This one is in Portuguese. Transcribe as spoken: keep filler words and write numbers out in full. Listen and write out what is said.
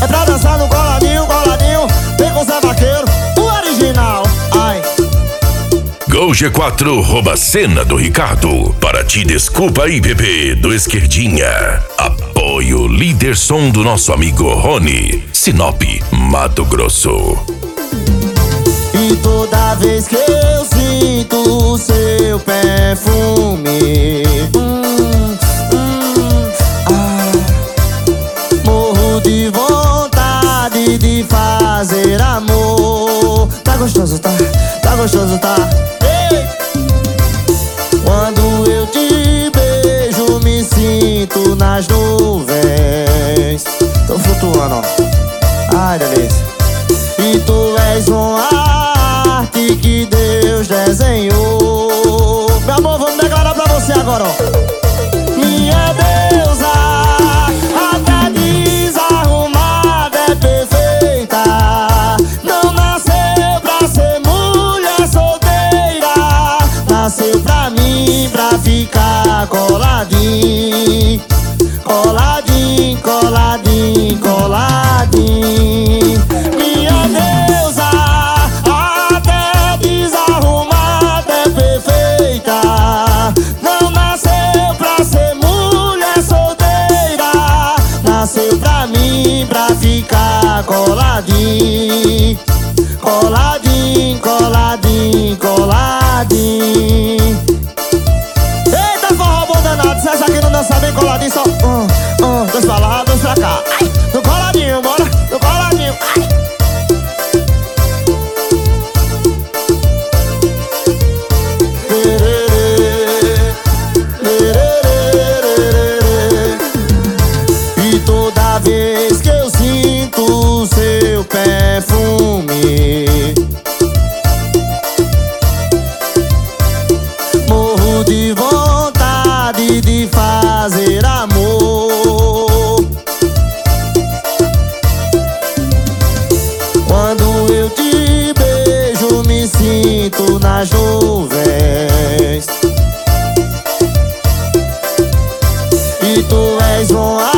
É pra dançar no coladinho, coladinho. Vem com Zé Vaqueiro, o original. Ai. Gol G quatro rouba a cena do Ricardo. Para ti, desculpa aí, bebê, do Esquerdinha. Apoio líder som do nosso amigo Rony, Sinop, Mato Grosso. E toda vez que eu sinto o seu perfume, hum, hum, ah, morro de vontade de fazer amor. Tá gostoso, tá? Tá gostoso, tá? Ei! Quando eu te beijo, me sinto nas nuvens. Tô flutuando, ó. Ai, delícia. E tu és uma arte que Deus desenhou. Meu amor, vamos declarar pra você agora, ó. Minha deusa, até desarrumada é perfeita. Não nasceu pra ser mulher solteira. Nasceu pra mim, pra ficar coladinho. Coladinho, coladinho, coladinho. Minha deusa, até desarrumada é perfeita. Não nasceu pra ser mulher solteira. Nasceu pra mim, pra ficar coladinho. Coladinho, coladinho, coladinho. Eita, forró bom danado. Se essa aqui não dança bem coladinho, só um, um, dois pra lá, dois pra cá. Ai, no coladinho, bora, no coladinho. Ai. E toda vez que eu sinto o seu perfume, morro de vontade de fazer amor. Quando eu te beijo, me sinto nas nuvens. E tu és uma